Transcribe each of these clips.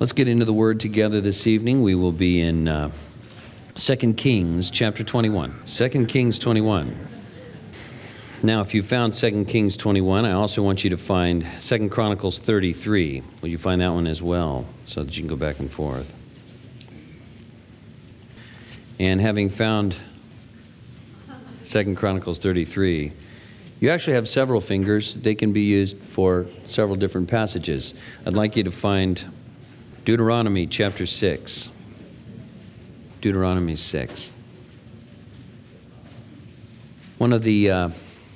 Let's get into the Word together this evening. We will be in 2 Kings chapter 21. 2 Kings 21. Now, if you found 2 Kings 21, I also want you to find 2 Chronicles 33. Will you find that one as well, so that you can go back and forth? And having found 2 Chronicles 33, you actually have several fingers. They can be used for several different passages. I'd like you to find Deuteronomy chapter 6. Deuteronomy 6. One of the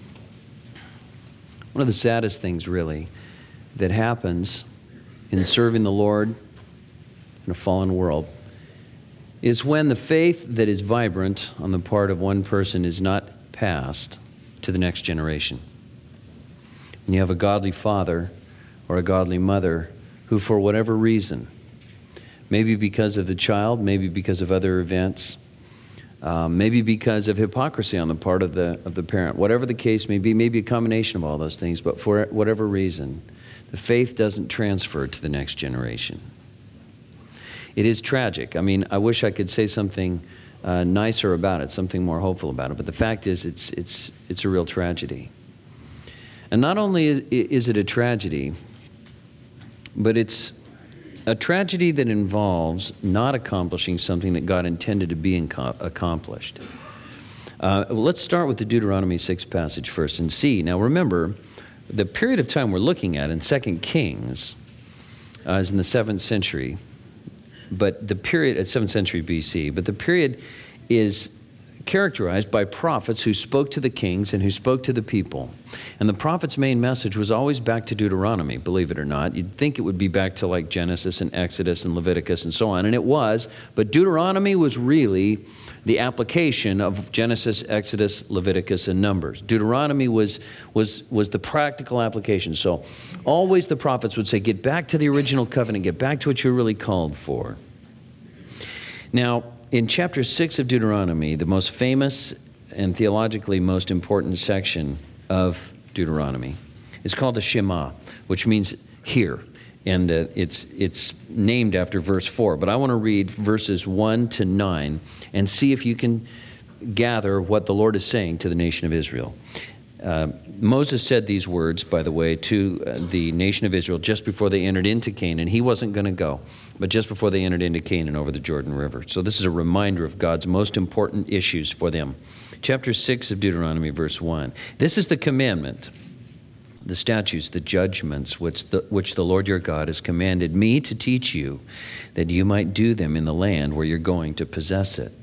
saddest things, really, that happens in serving the Lord in a fallen world is when the faith that is vibrant on the part of one person is not passed to the next generation. And you have a godly father or a godly mother who, for whatever reason, maybe because of the child, maybe because of other events, maybe because of hypocrisy on the part of the parent, whatever the case may be, maybe a combination of all those things, but for whatever reason, the faith doesn't transfer to the next generation. It is tragic. I mean, I wish I could say something nicer about it, something more hopeful about it, but the fact is it's a real tragedy. And not only is it a tragedy, but it's a tragedy that involves not accomplishing something that God intended to be accomplished. Let's start with the Deuteronomy 6 passage first and see. Now remember, the period of time we're looking at in 2 Kings is in the 7th century, but the period at 7th century BC, but the period is characterized by prophets who spoke to the kings and who spoke to the people. And the prophet's main message was always back to Deuteronomy, believe it or not. You'd think it would be back to like Genesis and Exodus and Leviticus and so on, and it was, but Deuteronomy was really the application of Genesis, Exodus, Leviticus, and Numbers. Deuteronomy was the practical application. So always the prophets would say, get back to the original covenant, get back to what you're really called for. Now, in chapter 6 of Deuteronomy, the most famous and theologically most important section of Deuteronomy is called the Shema, which means hear. And it's named after verse 4. But I want to read verses 1 to 9 and see if you can gather what the Lord is saying to the nation of Israel. Moses said these words, by the way, to the nation of Israel just before they entered into Canaan. He wasn't going to go, but just before they entered into Canaan over the Jordan River. So this is a reminder of God's most important issues for them. Chapter 6 of Deuteronomy, verse 1. This is the commandment, the statutes, the judgments which the Lord your God has commanded me to teach you, that you might do them in the land where you're going to possess it,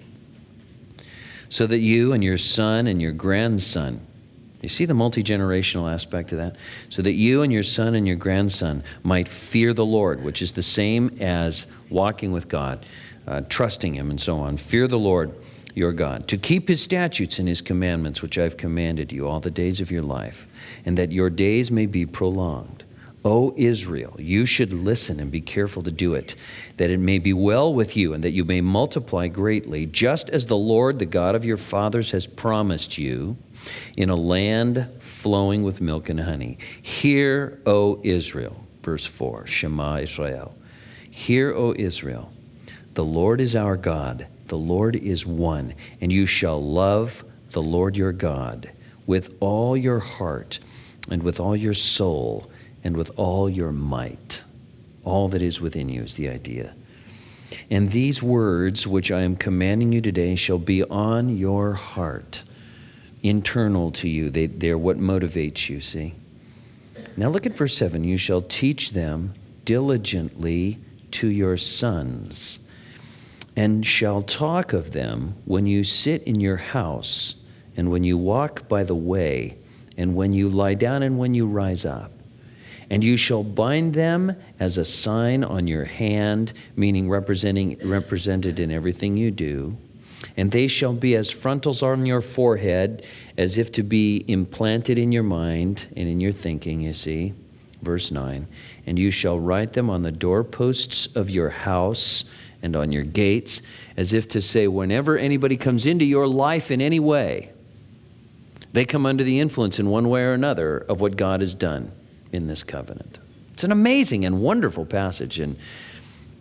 so that you and your son and your grandson, you see the multi-generational aspect of that? So that you and your son and your grandson might fear the Lord, which is the same as walking with God, trusting Him and so on. Fear the Lord your God, to keep His statutes and His commandments, which I've commanded you all the days of your life, and that your days may be prolonged. O Israel, you should listen and be careful to do it, that it may be well with you and that you may multiply greatly, just as the Lord, the God of your fathers, has promised you, in a land flowing with milk and honey. Hear, O Israel, verse 4, Shema Israel. Hear, O Israel, the Lord is our God, the Lord is one, and you shall love the Lord your God with all your heart and with all your soul and with all your might. All that is within you is the idea. And these words which I am commanding you today shall be on your heart, internal to you. They're what motivates you, see? Now look at verse 7. You shall teach them diligently to your sons, and shall talk of them when you sit in your house, and when you walk by the way, and when you lie down, and when you rise up. And you shall bind them as a sign on your hand, meaning represented in everything you do. And they shall be as frontals on your forehead, as if to be implanted in your mind and in your thinking, you see. Verse 9, and you shall write them on the doorposts of your house and on your gates, as if to say, whenever anybody comes into your life in any way, they come under the influence in one way or another of what God has done in this covenant. It's an amazing and wonderful passage, and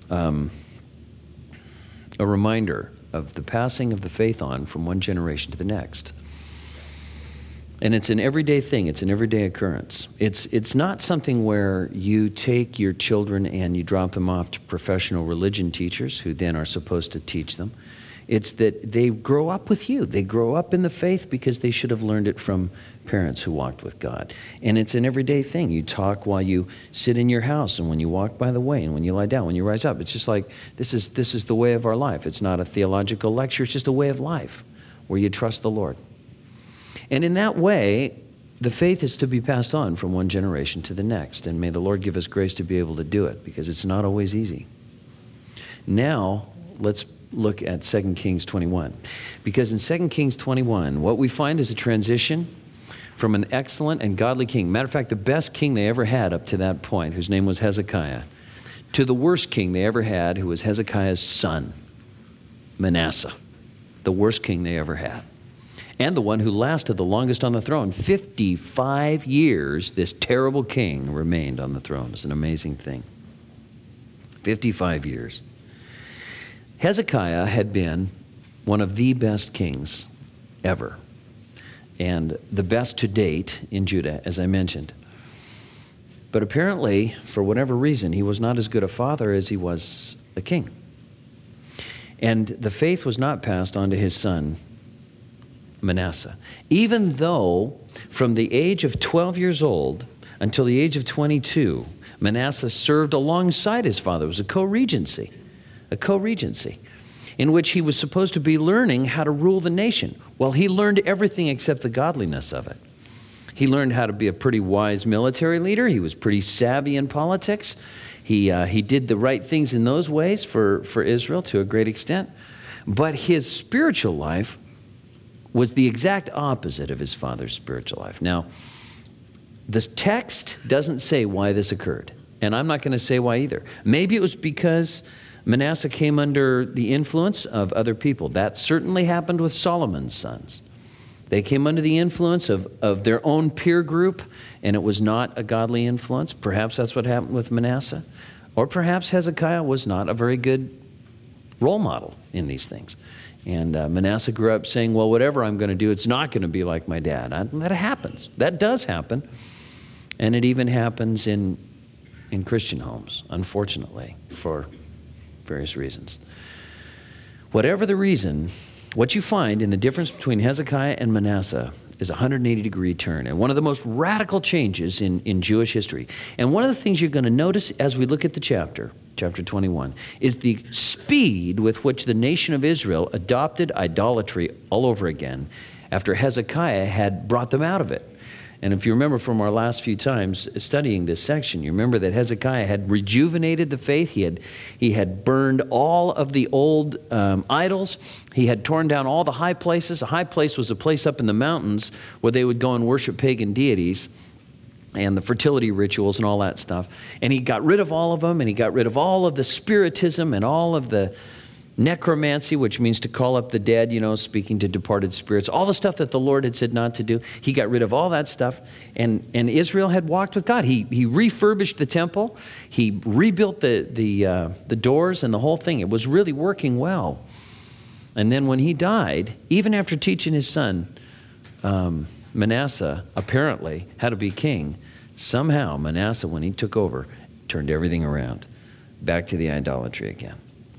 a reminder of the passing of the faith on from one generation to the next. And it's an everyday thing. It's an everyday occurrence. It's not something where you take your children and you drop them off to professional religion teachers who then are supposed to teach them. It's that they grow up with you. They grow up in the faith because they should have learned it from parents who walked with God. And it's an everyday thing. You talk while you sit in your house and when you walk by the way and when you lie down, when you rise up. It's just like this is the way of our life. It's not a theological lecture. It's just a way of life where you trust the Lord. And in that way, the faith is to be passed on from one generation to the next. And may the Lord give us grace to be able to do it because it's not always easy. Now, let's look at 2 Kings 21. Because in 2 Kings 21, what we find is a transition from an excellent and godly king. Matter of fact, the best king they ever had up to that point, whose name was Hezekiah, to the worst king they ever had, who was Hezekiah's son, Manasseh. The worst king they ever had. And the one who lasted the longest on the throne. 55 years, this terrible king remained on the throne. It's an amazing thing. 55 years. Hezekiah had been one of the best kings ever, and the best to date in Judah, as I mentioned. But apparently, for whatever reason, he was not as good a father as he was a king. And the faith was not passed on to his son, Manasseh. Even though from the age of 12 years old until the age of 22, Manasseh served alongside his father. It was a co-regency in which he was supposed to be learning how to rule the nation. Well, he learned everything except the godliness of it. He learned how to be a pretty wise military leader. He was pretty savvy in politics. He did the right things in those ways for Israel to a great extent. But his spiritual life was the exact opposite of his father's spiritual life. Now, this text doesn't say why this occurred, and I'm not going to say why either. Maybe it was because Manasseh came under the influence of other people. That certainly happened with Solomon's sons. They came under the influence of their own peer group, and it was not a godly influence. Perhaps that's what happened with Manasseh. Or perhaps Hezekiah was not a very good role model in these things. And Manasseh grew up saying, well, whatever I'm going to do, it's not going to be like my dad. That happens. That does happen. And it even happens in Christian homes, unfortunately, for various reasons. Whatever the reason, what you find in the difference between Hezekiah and Manasseh is a 180-degree turn, and one of the most radical changes in Jewish history. And one of the things you're going to notice as we look at the chapter 21, is the speed with which the nation of Israel adopted idolatry all over again after Hezekiah had brought them out of it. And if you remember from our last few times studying this section, you remember that Hezekiah had rejuvenated the faith. He had burned all of the old idols. He had torn down all the high places. A high place was a place up in the mountains where they would go and worship pagan deities and the fertility rituals and all that stuff. And he got rid of all of them, and he got rid of all of the spiritism and all of the necromancy, which means to call up the dead, speaking to departed spirits, all the stuff that the Lord had said not to do. He got rid of all that stuff, and Israel had walked with God. He refurbished the temple. He rebuilt the doors and the whole thing. It was really working well. And then when he died, even after teaching his son, Manasseh, apparently, how to be king, somehow Manasseh, when he took over, turned everything around, back to the idolatry again.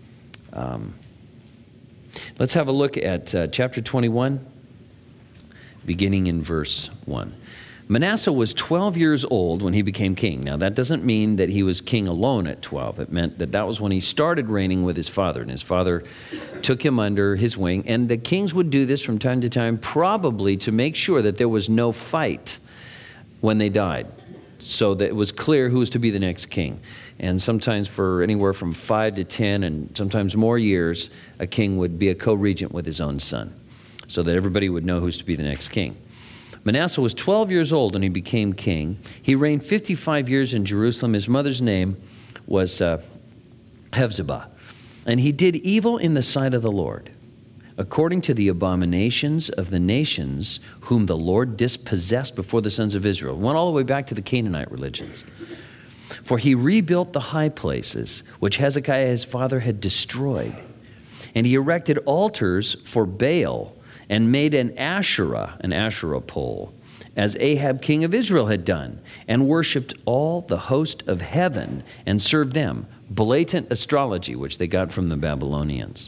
Let's have a look at chapter 21, beginning in verse 1. Manasseh was 12 years old when he became king. Now, that doesn't mean that he was king alone at 12. It meant that was when he started reigning with his father, and his father took him under his wing. And the kings would do this from time to time, probably to make sure that there was no fight when they died, so that it was clear who was to be the next king. And sometimes for anywhere from 5 to 10 and sometimes more years, a king would be a co-regent with his own son, so that everybody would know who's to be the next king. Manasseh was 12 years old when he became king. He reigned 55 years in Jerusalem. His mother's name was Hephzibah. And he did evil in the sight of the Lord, according to the abominations of the nations whom the Lord dispossessed before the sons of Israel. Went all the way back to the Canaanite religions. For he rebuilt the high places, which Hezekiah his father had destroyed. And he erected altars for Baal and made an Asherah pole, as Ahab king of Israel had done, and worshipped all the host of heaven and served them. Blatant astrology, which they got from the Babylonians.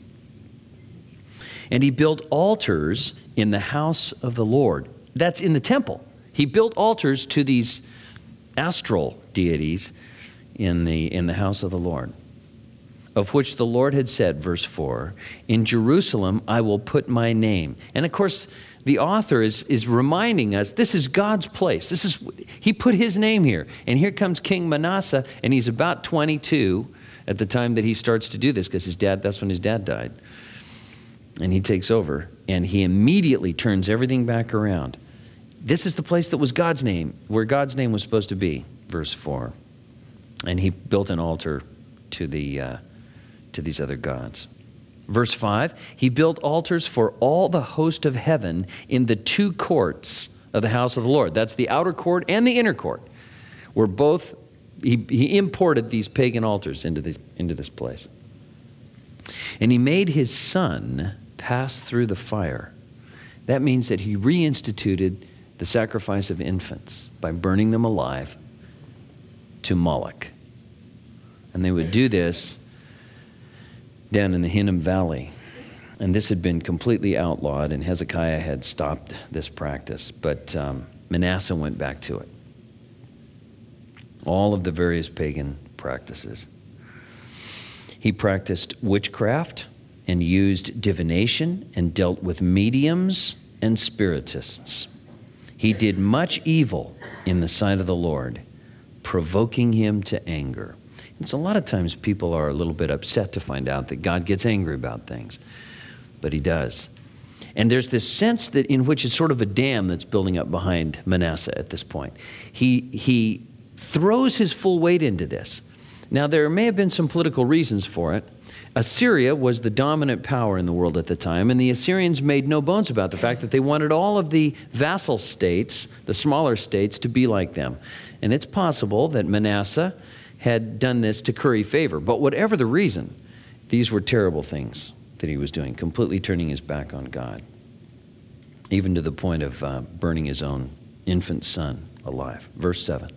And he built altars in the house of the Lord. That's in the temple. He built altars to these astral deities in the house of the Lord, of which the Lord had said, verse 4, in Jerusalem I will put my name. And of course, the author is reminding us this is God's place. He put his name here. And here comes King Manasseh, and he's about 22 at the time that he starts to do this, because that's when his dad died. And he takes over, and he immediately turns everything back around. This is the place that was God's name, where God's name was supposed to be, verse 4. And he built an altar to these other gods. Verse 5, he built altars for all the host of heaven in the two courts of the house of the Lord. That's the outer court and the inner court, where both, he imported these pagan altars into this place. And he made his son pass through the fire. That means that he reinstituted the sacrifice of infants by burning them alive to Moloch. And they would do this down in the Hinnom Valley. And this had been completely outlawed, and Hezekiah had stopped this practice. But Manasseh went back to it. All of the various pagan practices. He practiced witchcraft and used divination and dealt with mediums and spiritists. He did much evil in the sight of the Lord, provoking him to anger. And so a lot of times people are a little bit upset to find out that God gets angry about things, but he does. And there's this sense that in which it's sort of a dam that's building up behind Manasseh at this point. He throws his full weight into this. Now, there may have been some political reasons for it. Assyria was the dominant power in the world at the time, and the Assyrians made no bones about the fact that they wanted all of the vassal states, the smaller states, to be like them. And it's possible that Manasseh had done this to curry favor. But whatever the reason, these were terrible things that he was doing, completely turning his back on God, even to the point of burning his own infant son alive. Verse 7.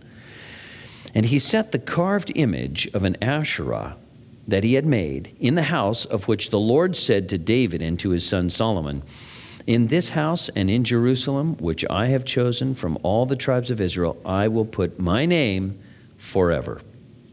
And he set the carved image of an Asherah that he had made in the house of which the Lord said to David and to his son Solomon, in this house and in Jerusalem, which I have chosen from all the tribes of Israel, I will put my name forever.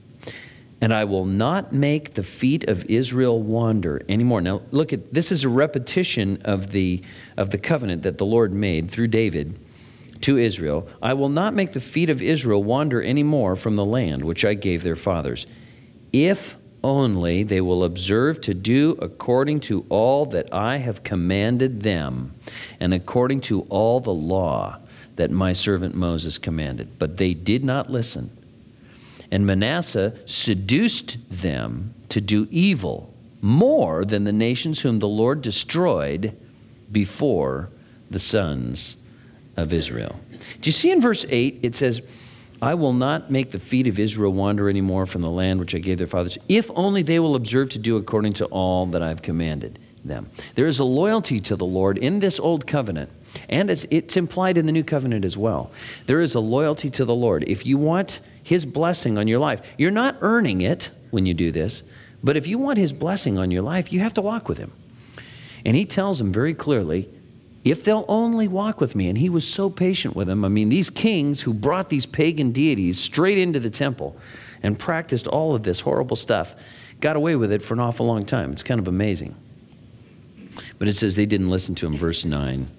And I will not make the feet of Israel wander anymore. Now, look at this is a repetition of the covenant that the Lord made through David to Israel. I will not make the feet of Israel wander anymore from the land which I gave their fathers, if only they will observe to do according to all that I have commanded them, and according to all the law that my servant Moses commanded. But they did not listen. And Manasseh seduced them to do evil more than the nations whom the Lord destroyed before the sons of Israel. Do you see in verse 8, it says, I will not make the feet of Israel wander anymore from the land which I gave their fathers, if only they will observe to do according to all that I've commanded them. There is a loyalty to the Lord in this old covenant, and it's implied in the new covenant as well. There is a loyalty to the Lord. If you want his blessing on your life, you're not earning it when you do this, but if you want his blessing on your life, you have to walk with him. And he tells them very clearly, if they'll only walk with me. And he was so patient with them. I mean, these kings who brought these pagan deities straight into the temple and practiced all of this horrible stuff got away with it for an awful long time. It's kind of amazing. But it says they didn't listen to him. Verse 9.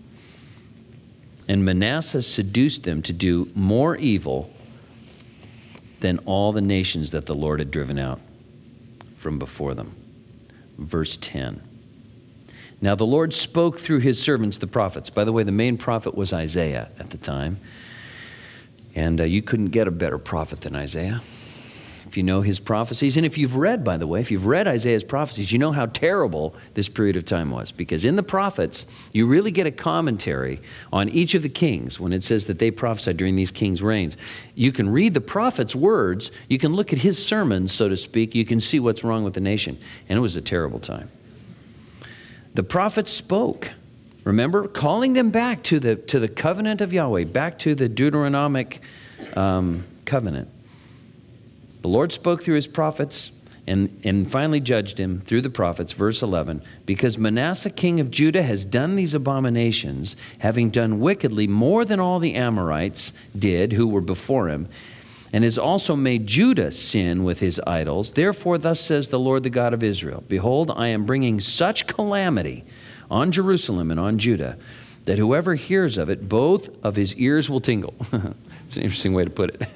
And Manasseh seduced them to do more evil than all the nations that the Lord had driven out from before them. Verse 10. Now the Lord spoke through his servants, the prophets. By the way, the main prophet was Isaiah at the time. And you couldn't get a better prophet than Isaiah, if you know his prophecies, and if you've read, by the way, if you've read Isaiah's prophecies, you know how terrible this period of time was. Because in the prophets, you really get a commentary on each of the kings when it says that they prophesied during these kings' reigns. You can read the prophet's words, you can look at his sermons, so to speak, you can see what's wrong with the nation. And it was a terrible time. The prophets spoke, remember, calling them back to the covenant of Yahweh, back to the Deuteronomic covenant. The Lord spoke through his prophets and finally judged him through the prophets, verse 11, because Manasseh king of Judah has done these abominations, having done wickedly more than all the Amorites did who were before him, and has also made Judah sin with his idols. Therefore, thus says the Lord, the God of Israel, behold, I am bringing such calamity on Jerusalem and on Judah that whoever hears of it, both of his ears will tingle. It's an interesting way to put it.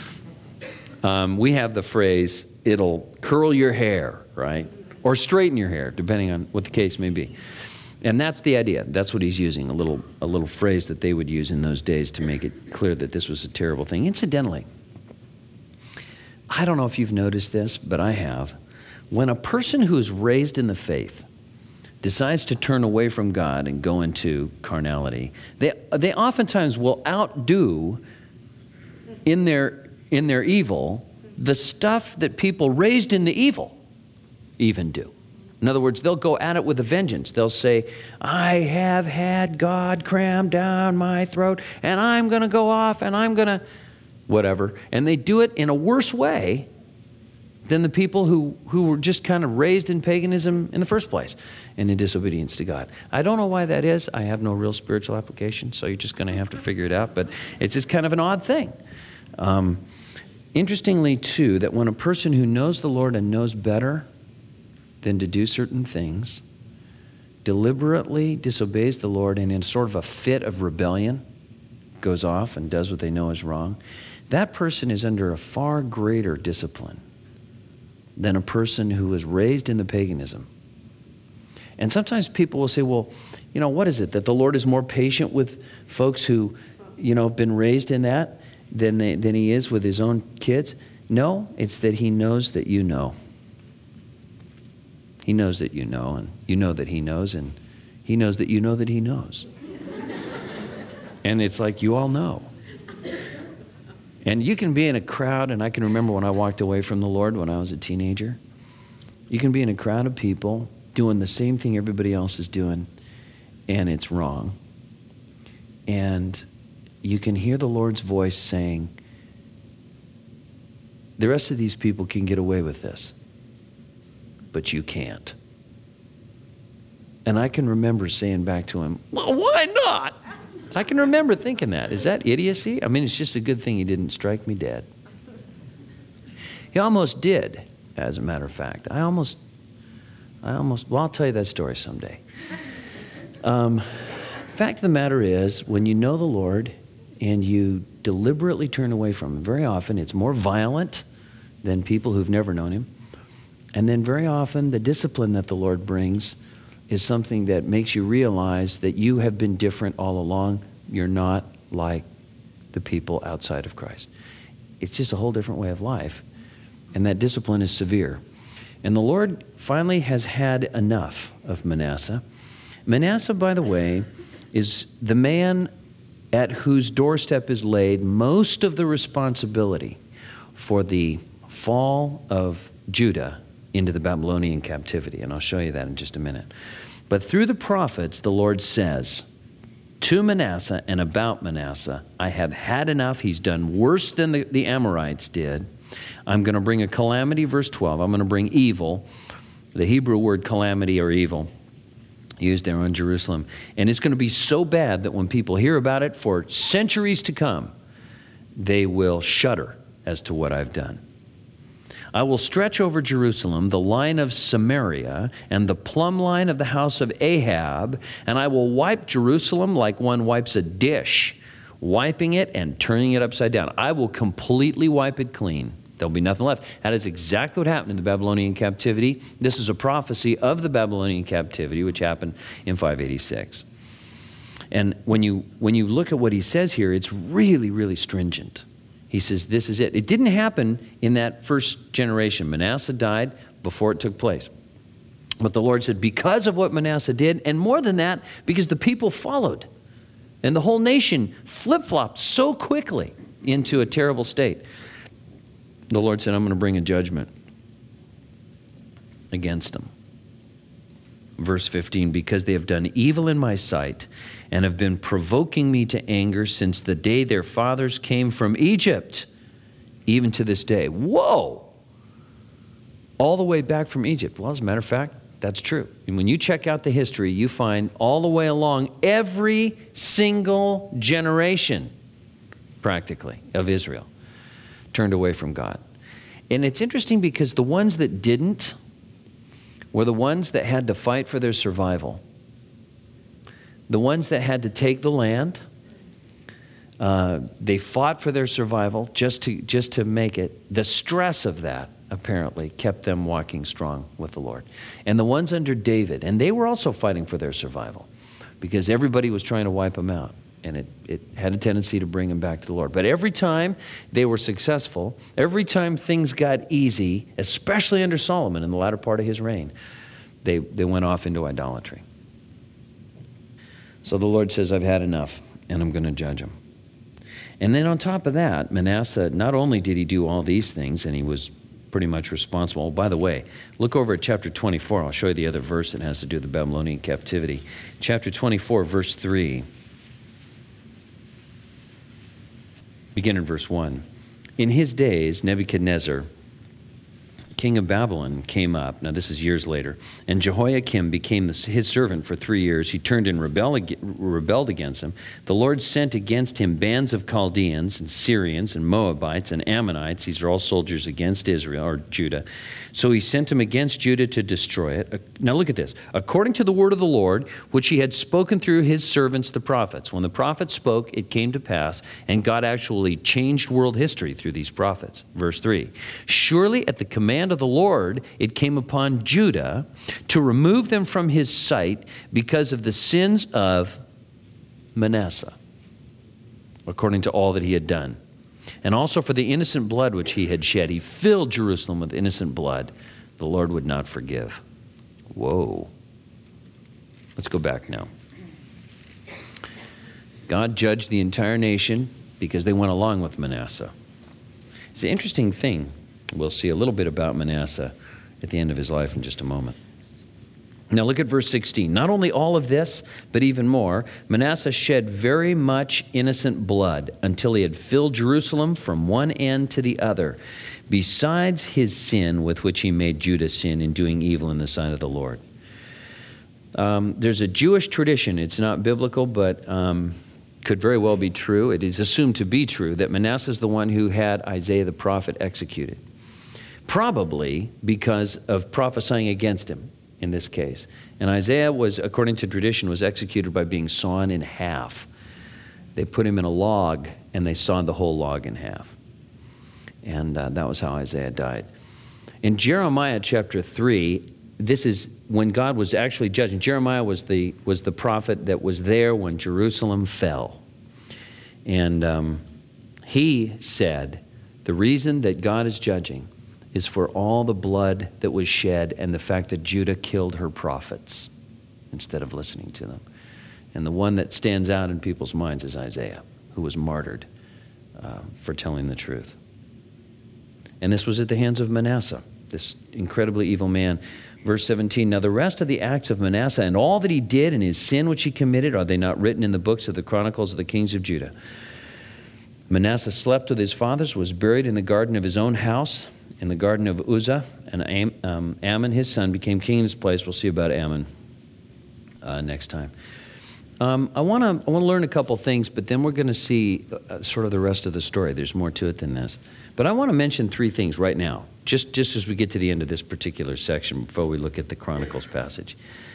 We have the phrase, it'll curl your hair, right? Or straighten your hair, depending on what the case may be. And that's the idea. That's what he's using, a little phrase that they would use in those days to make it clear that this was a terrible thing. Incidentally, I don't know if you've noticed this, but I have. When a person who is raised in the faith decides to turn away from God and go into carnality, they oftentimes will outdo in their evil the stuff that people raised in the evil even do. In other words, they'll go at it with a vengeance. They'll say, I have had God crammed down my throat, and I'm going to go off, and I'm going to whatever. And they do it in a worse way than the people who were just kind of raised in paganism in the first place and in disobedience to God. I don't know why that is. I have no real spiritual application, so you're just going to have to figure it out. But it's just kind of an odd thing. Interestingly, too, that when a person who knows the Lord and knows better than to do certain things deliberately disobeys the Lord and in sort of a fit of rebellion goes off and does what they know is wrong, that person is under a far greater discipline than a person who was raised in the paganism. And sometimes people will say, well, what is it, that the Lord is more patient with folks who, have been raised in that than he is with his own kids? No, it's that he knows that you know. He knows that you know, and you know that he knows, and he knows that you know that he knows. And it's like you all know. And you can be in a crowd, and I can remember when I walked away from the Lord when I was a teenager. You can be in a crowd of people doing the same thing everybody else is doing, and it's wrong. And you can hear the Lord's voice saying, the rest of these people can get away with this, but you can't. And I can remember saying back to him, well, why not? I can remember thinking that. Is that idiocy? I mean, it's just a good thing he didn't strike me dead. He almost did, as a matter of fact. Well, I'll tell you that story someday. Fact of the matter is, when you know the Lord and you deliberately turn away from him, very often it's more violent than people who've never known him. And then very often the discipline that the Lord brings is something that makes you realize that you have been different all along. You're not like the people outside of Christ. It's just a whole different way of life. And that discipline is severe. And the Lord finally has had enough of Manasseh. Manasseh, by the way, is the man at whose doorstep is laid most of the responsibility for the fall of Judah into the Babylonian captivity. And I'll show you that in just a minute. But through the prophets, the Lord says to Manasseh and about Manasseh, I have had enough. He's done worse than the Amorites did. I'm going to bring a calamity, verse 12. I'm going to bring evil. The Hebrew word calamity or evil used there on Jerusalem. And it's going to be so bad that when people hear about it for centuries to come, they will shudder as to what I've done. I will stretch over Jerusalem the line of Samaria and the plumb line of the house of Ahab, and I will wipe Jerusalem like one wipes a dish, wiping it and turning it upside down. I will completely wipe it clean. There'll be nothing left. That is exactly what happened in the Babylonian captivity. This is a prophecy of the Babylonian captivity, which happened in 586. And when you look at what he says here, it's really, really stringent. He says, this is it. It didn't happen in that first generation. Manasseh died before it took place. But the Lord said, because of what Manasseh did, and more than that, because the people followed, and the whole nation flip-flopped so quickly into a terrible state, the Lord said, I'm going to bring a judgment against them. Verse 15, because they have done evil in my sight and have been provoking me to anger since the day their fathers came from Egypt, even to this day. Whoa! All the way back from Egypt. Well, as a matter of fact, that's true. And when you check out the history, you find all the way along every single generation, practically, of Israel turned away from God. And it's interesting because the ones that didn't were the ones that had to fight for their survival. The ones that had to take the land, they fought for their survival just to make it. The stress of that apparently kept them walking strong with the Lord. And the ones under David, and they were also fighting for their survival because everybody was trying to wipe them out. And it had a tendency to bring them back to the Lord. But every time they were successful, every time things got easy, especially under Solomon in the latter part of his reign, they went off into idolatry. So the Lord says, I've had enough, and I'm going to judge them. And then on top of that, Manasseh, not only did he do all these things, and he was pretty much responsible. Oh, by the way, look over at chapter 24. I'll show you the other verse that has to do with the Babylonian captivity. Chapter 24, verse 3. Begin in verse 1. In his days, Nebuchadnezzar, king of Babylon, came up. Now, this is years later. And Jehoiakim became his servant for 3 years. He turned and rebelled against him. The Lord sent against him bands of Chaldeans and Syrians and Moabites and Ammonites. These are all soldiers against Israel or Judah. So he sent him against Judah to destroy it. Now look at this. According to the word of the Lord, which he had spoken through his servants, the prophets. When the prophets spoke, it came to pass, and God actually changed world history through these prophets. Verse 3. Surely at the command of the Lord, it came upon Judah to remove them from his sight because of the sins of Manasseh, according to all that he had done. And also for the innocent blood which he had shed. He filled Jerusalem with innocent blood. The Lord would not forgive. Whoa. Let's go back now. God judged the entire nation because they went along with Manasseh. It's an interesting thing. We'll see a little bit about Manasseh at the end of his life in just a moment. Now look at verse 16. Not only all of this, but even more, Manasseh shed very much innocent blood until he had filled Jerusalem from one end to the other, besides his sin with which he made Judah sin in doing evil in the sight of the Lord. There's a Jewish tradition, it's not biblical, but could very well be true. It is assumed to be true that Manasseh is the one who had Isaiah the prophet executed. Probably because of prophesying against him in this case. And Isaiah was, according to tradition, was executed by being sawn in half. They put him in a log and they sawed the whole log in half. And that was how Isaiah died. In Jeremiah chapter 3, this is when God was actually judging. Jeremiah was the prophet that was there when Jerusalem fell. And he said, the reason that God is judging is for all the blood that was shed and the fact that Judah killed her prophets instead of listening to them. And the one that stands out in people's minds is Isaiah, who was martyred for telling the truth. And this was at the hands of Manasseh, this incredibly evil man. Verse 17, now the rest of the acts of Manasseh and all that he did and his sin which he committed, are they not written in the books of the Chronicles of the kings of Judah? Manasseh slept with his fathers, was buried in the garden of his own house, in the garden of Uzzah, and Ammon, his son, became king in his place. We'll see about Ammon next time. I want to learn a couple things, but then we're going to see sort of the rest of the story. There's more to it than this. But I want to mention 3 things right now, just as we get to the end of this particular section before we look at the Chronicles passage.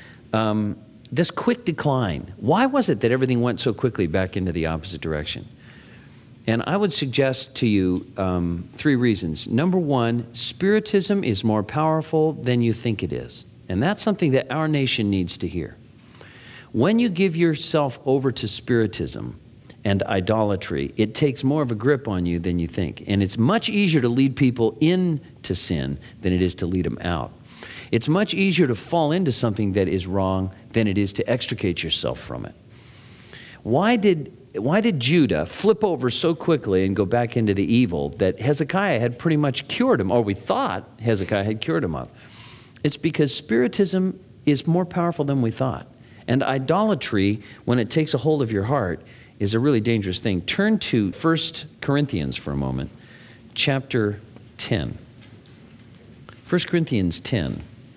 This quick decline. Why was it that everything went so quickly back into the opposite direction? And I would suggest to you 3 reasons. Number 1, Spiritism is more powerful than you think it is. And that's something that our nation needs to hear. When you give yourself over to Spiritism, and idolatry, it takes more of a grip on you than you think. And it's much easier to lead people into sin than it is to lead them out. It's much easier to fall into something that is wrong than it is to extricate yourself from it. Why did Judah flip over so quickly and go back into the evil that Hezekiah had pretty much cured him, or we thought Hezekiah had cured him of? It's because Spiritism is more powerful than we thought. And idolatry, when it takes a hold of your heart, is a really dangerous thing. Turn to 1 Corinthians for a moment, chapter 10. 1 Corinthians 10.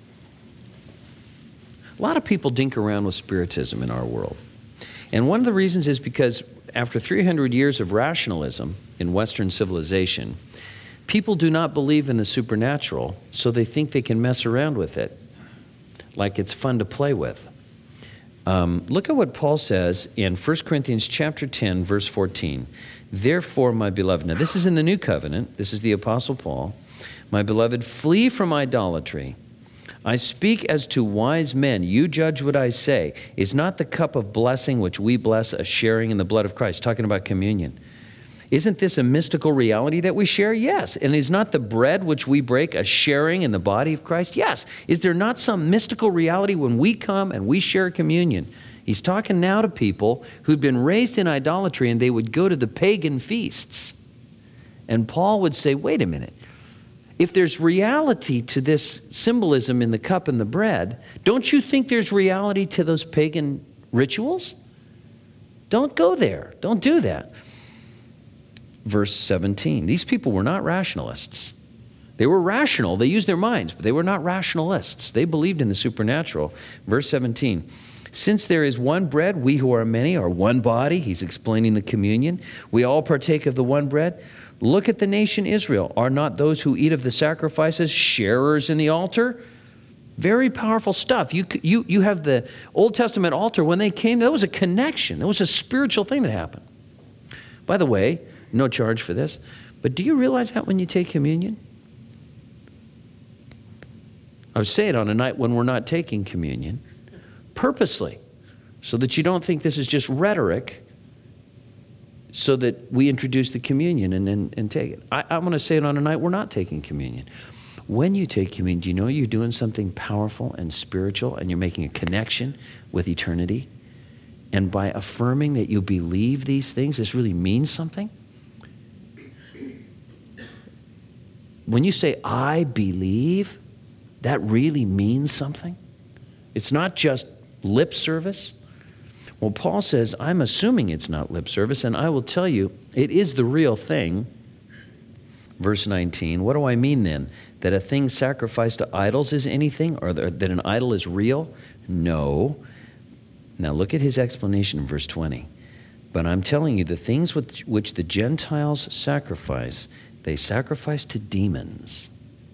A lot of people dink around with Spiritism in our world. And one of the reasons is because after 300 years of rationalism in Western civilization, people do not believe in the supernatural, so they think they can mess around with it, like it's fun to play with. Look at what Paul says in 1 Corinthians chapter 10, verse 14. Therefore, my beloved, now this is in the New Covenant, this is the Apostle Paul, my beloved, flee from idolatry. I speak as to wise men. You judge what I say. Is not the cup of blessing which we bless a sharing in the blood of Christ? Talking about communion. Isn't this a mystical reality that we share? Yes. And is not the bread which we break a sharing in the body of Christ? Yes. Is there not some mystical reality when we come and we share communion? He's talking now to people who'd been raised in idolatry, and they would go to the pagan feasts. And Paul would say, wait a minute. If there's reality to this symbolism in the cup and the bread, don't you think there's reality to those pagan rituals? Don't go there. Don't do that. Verse 17. These people were not rationalists. They were rational. They used their minds, but they were not rationalists. They believed in the supernatural. Verse 17. Since there is one bread, we who are many are one body. He's explaining the communion. We all partake of the one bread. Look at the nation Israel. Are not those who eat of the sacrifices sharers in the altar? Very powerful stuff. You have the Old Testament altar. When they came, there was a connection. There was a spiritual thing that happened. By the way, no charge for this, but do you realize that when you take communion? I was saying on a night when we're not taking communion, purposely, so that you don't think this is just rhetoric, so that we introduce the communion and take it. I'm going to say it on a night we're not taking communion. When you take communion, do you know you're doing something powerful and spiritual, and you're making a connection with eternity? And by affirming that you believe these things, this really means something. When you say, I believe, that really means something. It's not just lip service. Well, Paul says, I'm assuming it's not lip service, and I will tell you, it is the real thing. Verse 19, what do I mean then? That a thing sacrificed to idols is anything, or that an idol is real? No. Now look at his explanation in verse 20. But I'm telling you, the things which the Gentiles sacrifice, they sacrifice to demons.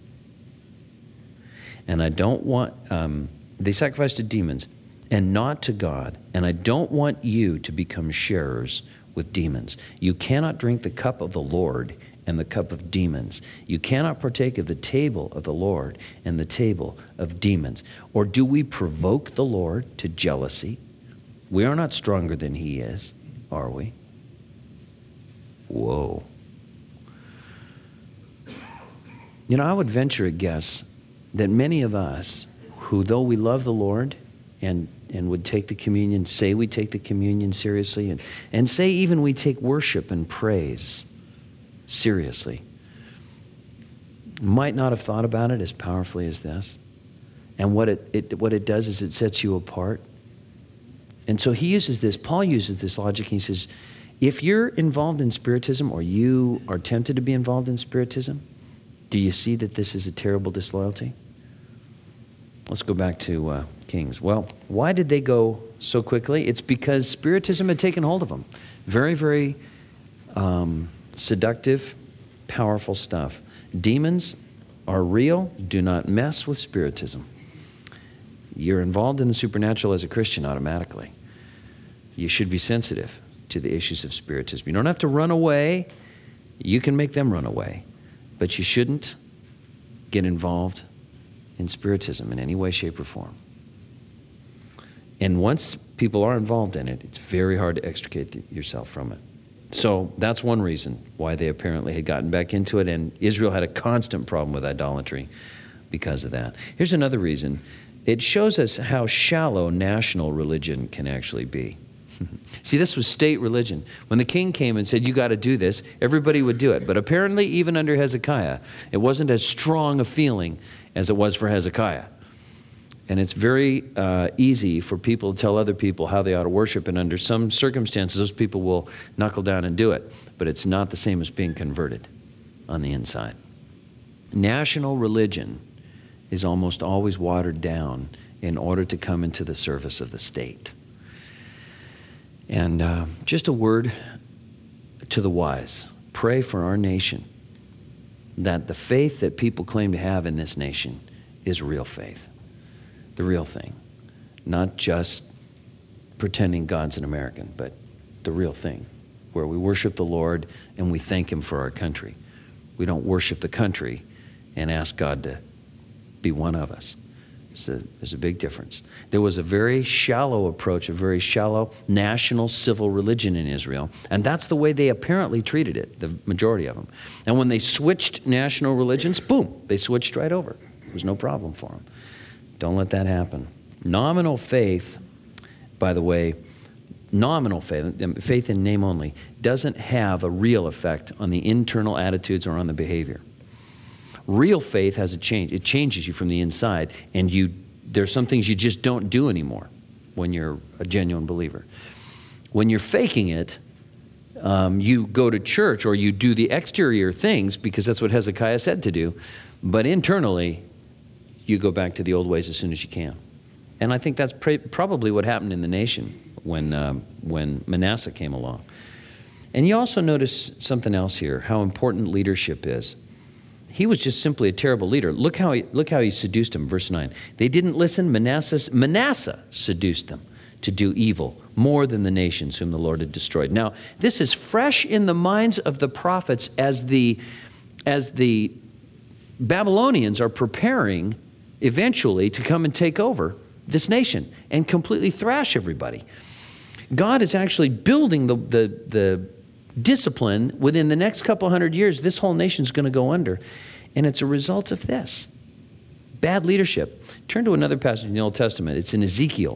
And I don't want, they sacrifice to demons and not to God. And I don't want you to become sharers with demons. You cannot drink the cup of the Lord and the cup of demons. You cannot partake of the table of the Lord and the table of demons. Or do we provoke the Lord to jealousy? We are not stronger than he is, are we? Whoa. You know, I would venture a guess that many of us who, though we love the Lord and would take the communion, say we take the communion seriously, and say even we take worship and praise seriously, might not have thought about it as powerfully as this. And what it does is it sets you apart. And so Paul uses this logic. He says, if you're involved in Spiritism, or you are tempted to be involved in Spiritism, do you see that this is a terrible disloyalty? Let's go back to Kings. Well, why did they go so quickly? It's because Spiritism had taken hold of them. Very, very seductive, powerful stuff. Demons are real. Do not mess with Spiritism. You're involved in the supernatural as a Christian automatically. You should be sensitive to the issues of Spiritism. You don't have to run away. You can make them run away. But you shouldn't get involved in Spiritism in any way, shape, or form. And once people are involved in it, it's very hard to extricate yourself from it. So that's one reason why they apparently had gotten back into it, and Israel had a constant problem with idolatry because of that. Here's another reason. It shows us how shallow national religion can actually be. See, this was state religion. When the king came and said, you got to do this, everybody would do it. But apparently, even under Hezekiah, it wasn't as strong a feeling as it was for Hezekiah. And it's very easy for people to tell other people how they ought to worship, and under some circumstances, those people will knuckle down and do it. But it's not the same as being converted on the inside. National religion is almost always watered down in order to come into the service of the state. And just a word to the wise. Pray for our nation that the faith that people claim to have in this nation is real faith. The real thing. Not just pretending God's an American, but the real thing, where we worship the Lord and we thank Him for our country. We don't worship the country and ask God to be one of us. So there's a big difference. There was a very shallow approach, a very shallow national civil religion in Israel, and that's the way they apparently treated it, the majority of them. And when they switched national religions, boom, they switched right over. There was no problem for them. Don't let that happen. Nominal faith, by the way, nominal faith, faith in name only, doesn't have a real effect on the internal attitudes or on the behavior. Real faith has a change. It changes you from the inside, and there's some things you just don't do anymore when you're a genuine believer. When you're faking it, you go to church or you do the exterior things because that's what Hezekiah said to do, but internally, you go back to the old ways as soon as you can. And I think that's probably what happened in the nation when Manasseh came along. And you also notice something else here, how important leadership is. He was just simply a terrible leader. Look how he seduced them, verse 9. They didn't listen. Manasseh seduced them to do evil more than the nations whom the Lord had destroyed. Now, this is fresh in the minds of the prophets as the Babylonians are preparing eventually to come and take over this nation and completely thrash everybody. God is actually building the discipline within the next couple hundred years. This whole nation's going to go under. And it's a result of this. Bad leadership. Turn to another passage in the Old Testament. It's in Ezekiel.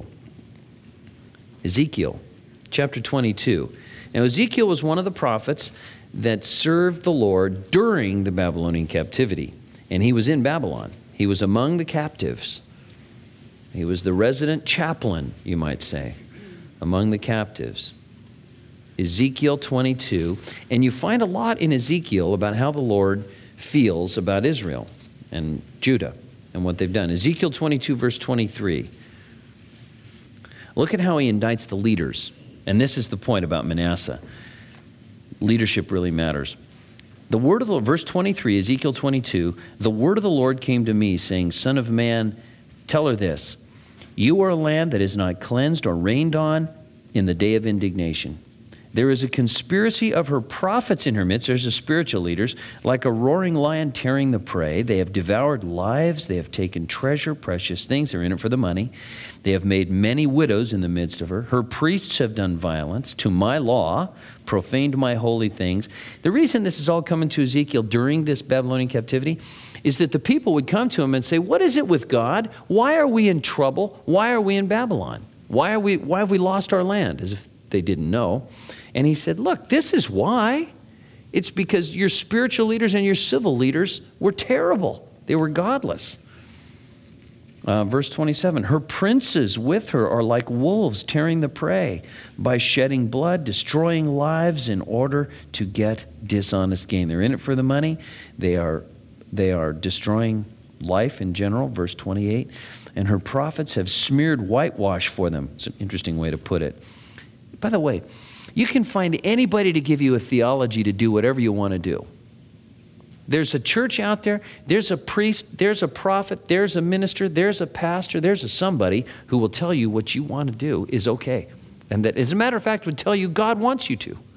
Ezekiel, chapter 22. Now, Ezekiel was one of the prophets that served the Lord during the Babylonian captivity. And he was in Babylon. He was among the captives. He was the resident chaplain, you might say, among the captives. Ezekiel 22. And you find a lot in Ezekiel about how the Lord feels about Israel and Judah and what they've done. Ezekiel 22, verse 23. Look at how he indicts the leaders. And this is the point about Manasseh. Leadership really matters. The word of the Lord, verse 23, Ezekiel 22, the word of the Lord came to me, saying, Son of man, tell her this, you are a land that is not cleansed or rained on in the day of indignation. There is a conspiracy of her prophets in her midst. There's the spiritual leaders, like a roaring lion tearing the prey. They have devoured lives. They have taken treasure, precious things. They're in it for the money. They have made many widows in the midst of her. Her priests have done violence to my law, profaned my holy things. The reason this is all coming to Ezekiel during this Babylonian captivity is that the people would come to him and say, what is it with God? Why are we in trouble? Why are we in Babylon? Why have we lost our land? As if they didn't know. And he said, look, this is why. It's because your spiritual leaders and your civil leaders were terrible. They were godless. Verse 27, her princes with her are like wolves tearing the prey by shedding blood, destroying lives in order to get dishonest gain. They're in it for the money. They are destroying life in general, verse 28. And her prophets have smeared whitewash for them. It's an interesting way to put it. By the way, you can find anybody to give you a theology to do whatever you want to do. There's a church out there, there's a priest, there's a prophet, there's a minister, there's a pastor, there's a somebody who will tell you what you want to do is okay. And that, as a matter of fact, would tell you God wants you to.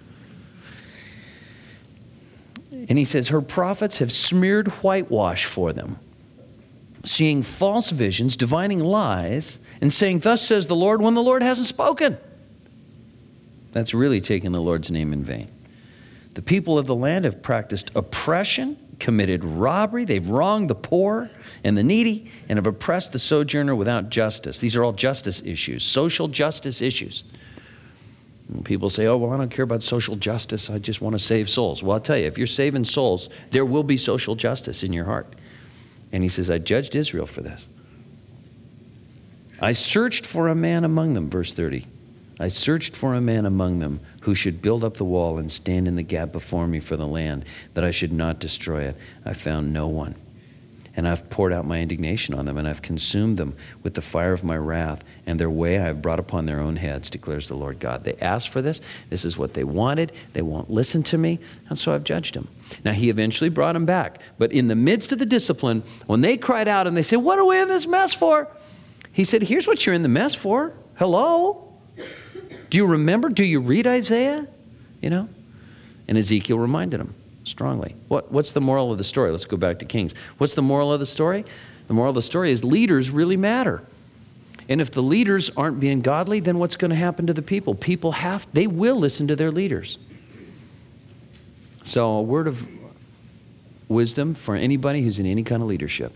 And he says, her prophets have smeared whitewash for them. seeing false visions, divining lies, and saying, thus says the Lord, when the Lord hasn't spoken. That's really taking the Lord's name in vain. The people of the land have practiced oppression, committed robbery, they've wronged the poor and the needy, and have oppressed the sojourner without justice. These are all justice issues, social justice issues. And people say, oh, well, I don't care about social justice, I just want to save souls. Well, I'll tell you, if you're saving souls, there will be social justice in your heart. And he says, I judged Israel for this. I searched for a man among them, verse 30. I searched for a man among them who should build up the wall and stand in the gap before me for the land, that I should not destroy it. I found no one. And I've poured out my indignation on them, and I've consumed them with the fire of my wrath, and their way I have brought upon their own heads, declares the Lord God. They asked for this. This is what they wanted. They won't listen to me, and so I've judged them. Now, he eventually brought them back. But in the midst of the discipline, when they cried out and they said, what are we in this mess for? He said, here's what you're in the mess for. Hello? Do you remember? Do you read Isaiah? You know? And Ezekiel reminded him strongly. What's the moral of the story? Let's go back to Kings. What's the moral of the story? The moral of the story is leaders really matter. And if the leaders aren't being godly, then what's going to happen to the people? They will listen to their leaders. So a word of wisdom for anybody who's in any kind of leadership.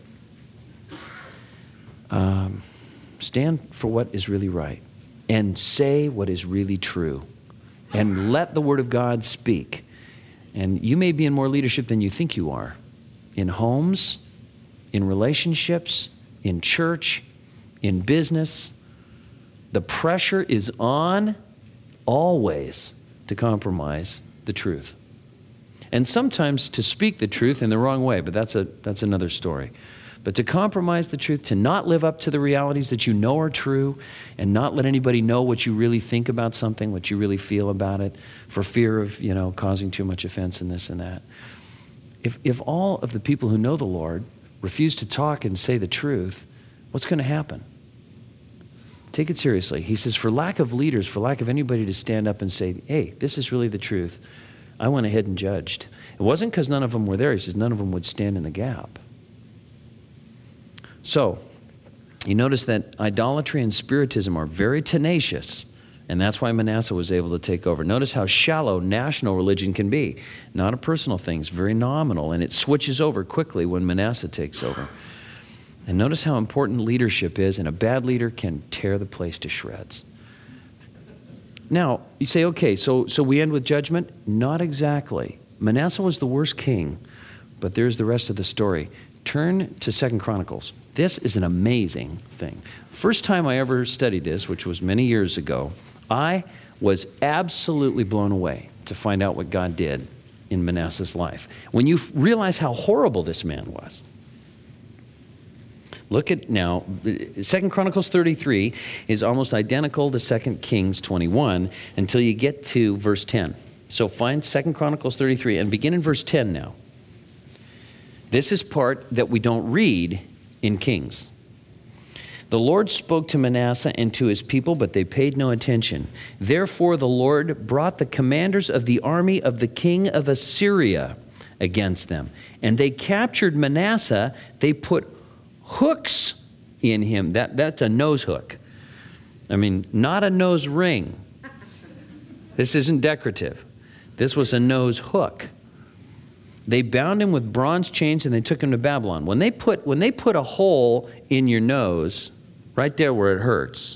Stand for what is really right. And say what is really true. And let the Word of God speak. And you may be in more leadership than you think you are. In homes, in relationships, in church, in business. The pressure is on always to compromise the truth. And sometimes to speak the truth in the wrong way, but that's another story. But to compromise the truth, to not live up to the realities that you know are true, and not let anybody know what you really think about something, what you really feel about it, for fear of, causing too much offense and this and that. If all of the people who know the Lord refuse to talk and say the truth, what's going to happen? Take it seriously. He says, for lack of leaders, for lack of anybody to stand up and say, hey, this is really the truth, I went ahead and judged. It wasn't because none of them were there. He says none of them would stand in the gap. So, you notice that idolatry and spiritism are very tenacious, and that's why Manasseh was able to take over. Notice how shallow national religion can be. Not a personal thing, it's very nominal, and it switches over quickly when Manasseh takes over. And notice how important leadership is, and a bad leader can tear the place to shreds. Now, you say, okay, so we end with judgment? Not exactly. Manasseh was the worst king, but there's the rest of the story. Turn to 2 Chronicles. This is an amazing thing. First time I ever studied this, which was many years ago, I was absolutely blown away to find out what God did in Manasseh's life. When you realize how horrible this man was. Look at now, 2 Chronicles 33 is almost identical to 2 Kings 21 until you get to verse 10. So find 2 Chronicles 33 and begin in verse 10 now. This is part that we don't read in Kings. The Lord spoke to Manasseh and to his people, but they paid no attention. Therefore the Lord brought the commanders of the army of the king of Assyria against them. And they captured Manasseh. They put hooks in him. That's a nose hook. I mean, not a nose ring. This isn't decorative. This was a nose hook. They bound him with bronze chains and they took him to Babylon. When they put a hole in your nose, right there where it hurts,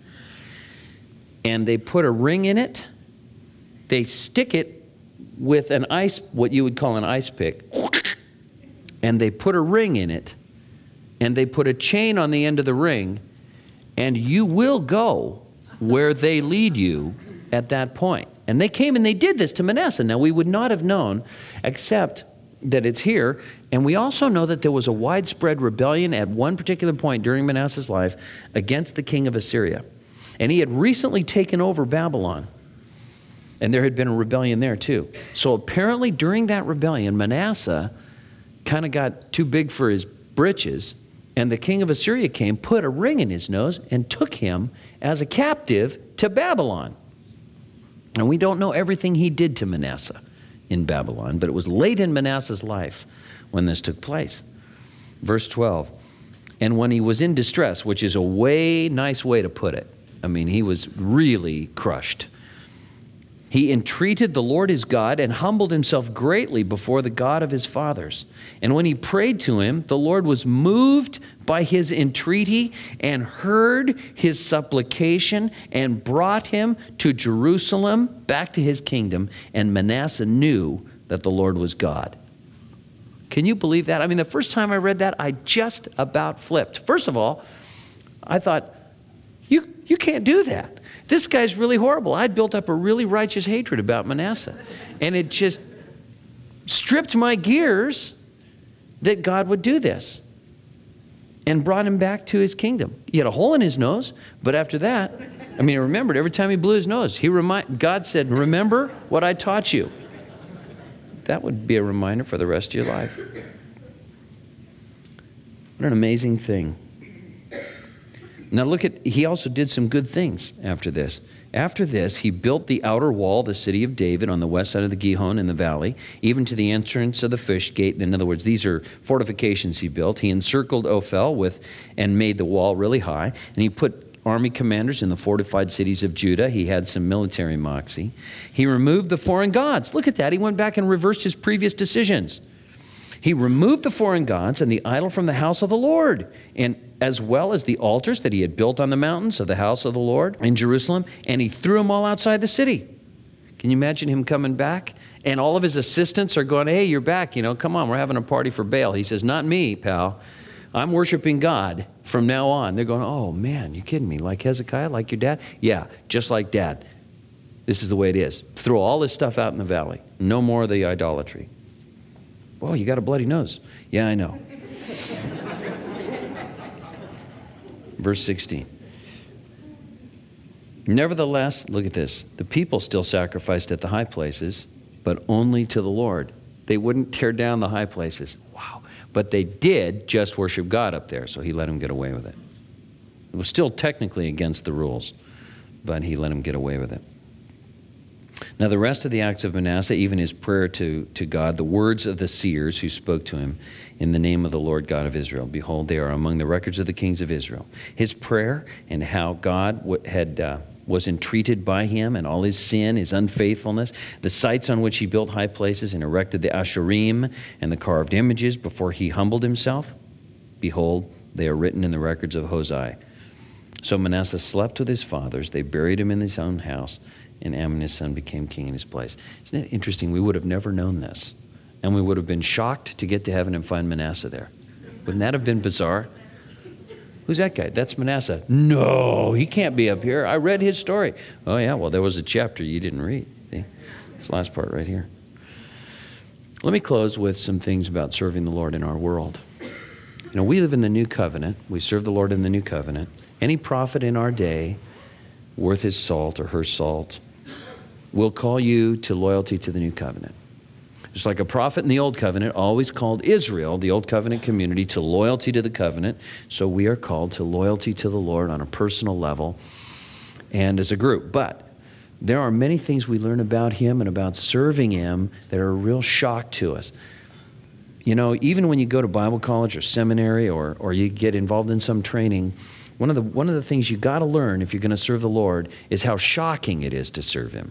and they put a ring in it, they stick it with what you would call an ice pick, and they put a ring in it, and they put a chain on the end of the ring, and you will go where they lead you at that point. And they came and they did this to Manasseh. Now, we would not have known except that it's here. And we also know that there was a widespread rebellion at one particular point during Manasseh's life against the king of Assyria. And he had recently taken over Babylon. And there had been a rebellion there too. So apparently during that rebellion, Manasseh kind of got too big for his britches. And the king of Assyria came, put a ring in his nose, and took him as a captive to Babylon. And we don't know everything he did to Manasseh in Babylon, but it was late in Manasseh's life when this took place. Verse 12, And when he was in distress, which is a nice way to put it, I mean, he was really crushed. He entreated the Lord his God and humbled himself greatly before the God of his fathers. And when he prayed to him, the Lord was moved by his entreaty and heard his supplication and brought him to Jerusalem, back to his kingdom. And Manasseh knew that the Lord was God. Can you believe that? I mean, the first time I read that, I just about flipped. First of all, I thought, you can't do that. This guy's really horrible. I'd built up a really righteous hatred about Manasseh. And it just stripped my gears that God would do this and brought him back to his kingdom. He had a hole in his nose, but after that, I mean, he remembered every time he blew his nose. God said, remember what I taught you. That would be a reminder for the rest of your life. What an amazing thing. Now he also did some good things after this. After this, he built the outer wall, the city of David, on the west side of the Gihon in the valley, even to the entrance of the fish gate. In other words, these are fortifications he built. He encircled Ophel and made the wall really high. And he put army commanders in the fortified cities of Judah. He had some military moxie. He removed the foreign gods. Look at that. He went back and reversed his previous decisions. He removed the foreign gods and the idol from the house of the Lord, and as well as the altars that he had built on the mountains of the house of the Lord in Jerusalem, and he threw them all outside the city. Can you imagine him coming back? And all of his assistants are going, hey, you're back, come on, we're having a party for Baal. He says, not me, pal. I'm worshiping God from now on. They're going, oh man, you kidding me? Like Hezekiah, like your dad? Yeah, just like dad. This is the way it is. Throw all this stuff out in the valley. No more of the idolatry. Whoa, you got a bloody nose. Yeah, I know. Verse 16. Nevertheless, look at this. The people still sacrificed at the high places, but only to the Lord. They wouldn't tear down the high places. Wow. But they did just worship God up there, so he let them get away with it. It was still technically against the rules, but he let them get away with it. Now, the rest of the acts of Manasseh, even his prayer to God, the words of the seers who spoke to him in the name of the Lord God of Israel, behold, they are among the records of the kings of Israel. His prayer and how God was entreated by him and all his sin, his unfaithfulness, the sites on which he built high places and erected the Asherim and the carved images before he humbled himself, behold, they are written in the records of Hosea. So Manasseh slept with his fathers. They buried him in his own house, and Amon his son became king in his place. Isn't it interesting? We would have never known this. And we would have been shocked to get to heaven and find Manasseh there. Wouldn't that have been bizarre? Who's that guy? That's Manasseh. No, he can't be up here. I read his story. Oh yeah, well there was a chapter you didn't read. See? This last part right here. Let me close with some things about serving the Lord in our world. We live in the new covenant. We serve the Lord in the new covenant. Any prophet in our day worth his salt or her salt will call you to loyalty to the new covenant. Just like a prophet in the old covenant always called Israel, the old covenant community, to loyalty to the covenant, so we are called to loyalty to the Lord on a personal level and as a group. But there are many things we learn about him and about serving him that are a real shock to us. Even when you go to Bible college or seminary or you get involved in some training, one of the things you got to learn if you're going to serve the Lord is how shocking it is to serve him.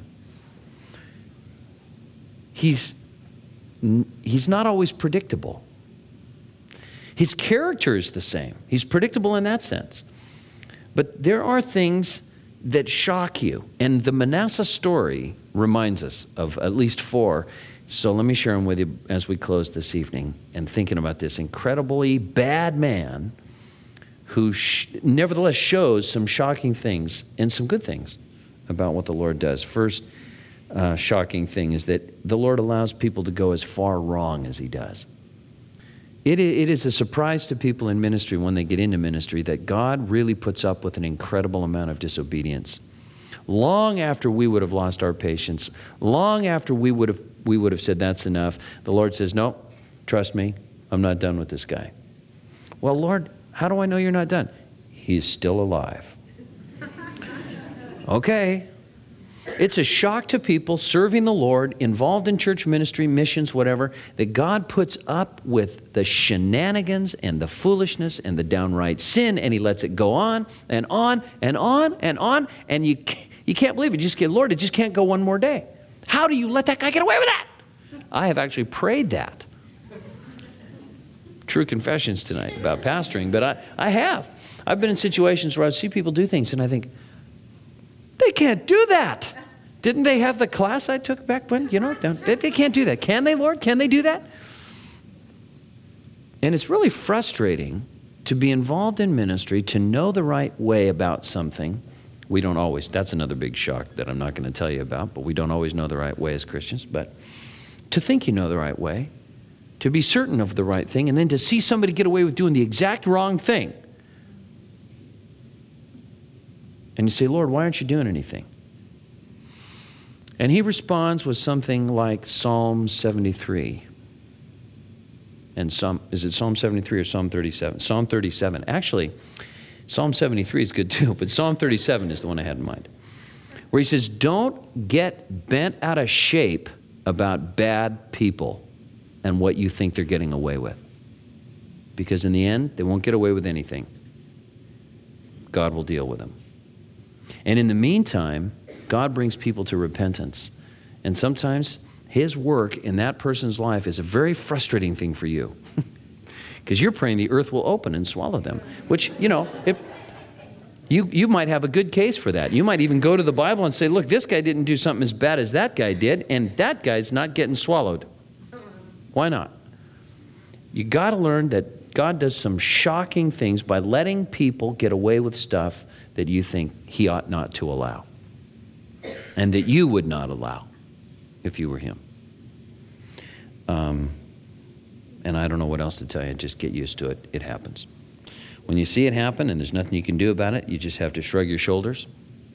He's not always predictable. His character is the same. He's predictable in that sense. But there are things that shock you. And the Manasseh story reminds us of at least 4. So let me share them with you as we close this evening and thinking about this incredibly bad man who nevertheless shows some shocking things and some good things about what the Lord does. First shocking thing is that the Lord allows people to go as far wrong as he does. It is a surprise to people in ministry when they get into ministry that God really puts up with an incredible amount of disobedience. Long after we would have lost our patience, long after we would have said that's enough, the Lord says, no, trust me, I'm not done with this guy. Well, Lord, how do I know you're not done? He's still alive. Okay. It's a shock to people serving the Lord, involved in church ministry, missions, whatever, that God puts up with the shenanigans and the foolishness and the downright sin, and he lets it go on and on and on and on, and you can't believe it. You just get, Lord, it just can't go one more day. How do you let that guy get away with that? I have actually prayed that. True confessions tonight about pastoring, but I have. I've been in situations where I see people do things, and I think, they can't do that. Didn't they have the class I took back when? They can't do that. Can they, Lord? Can they do that? And it's really frustrating to be involved in ministry, to know the right way about something. We don't always. That's another big shock that I'm not going to tell you about, but we don't always know the right way as Christians. But to think you know the right way, to be certain of the right thing, and then to see somebody get away with doing the exact wrong thing. And you say, Lord, why aren't you doing anything? And he responds with something like Psalm 73. And is it Psalm 73 or Psalm 37? Psalm 37. Actually, Psalm 73 is good too, but Psalm 37 is the one I had in mind. Where he says, don't get bent out of shape about bad people and what you think they're getting away with. Because in the end, they won't get away with anything. God will deal with them. And in the meantime, God brings people to repentance. And sometimes his work in that person's life is a very frustrating thing for you. Because you're praying the earth will open and swallow them. Which, you might have a good case for that. You might even go to the Bible and say, look, this guy didn't do something as bad as that guy did, and that guy's not getting swallowed. Why not? You got to learn that God does some shocking things by letting people get away with stuff that you think he ought not to allow, and that you would not allow if you were him. And I don't know what else to tell you. Just get used to it. It happens. When you see it happen and there's nothing you can do about it, you just have to shrug your shoulders.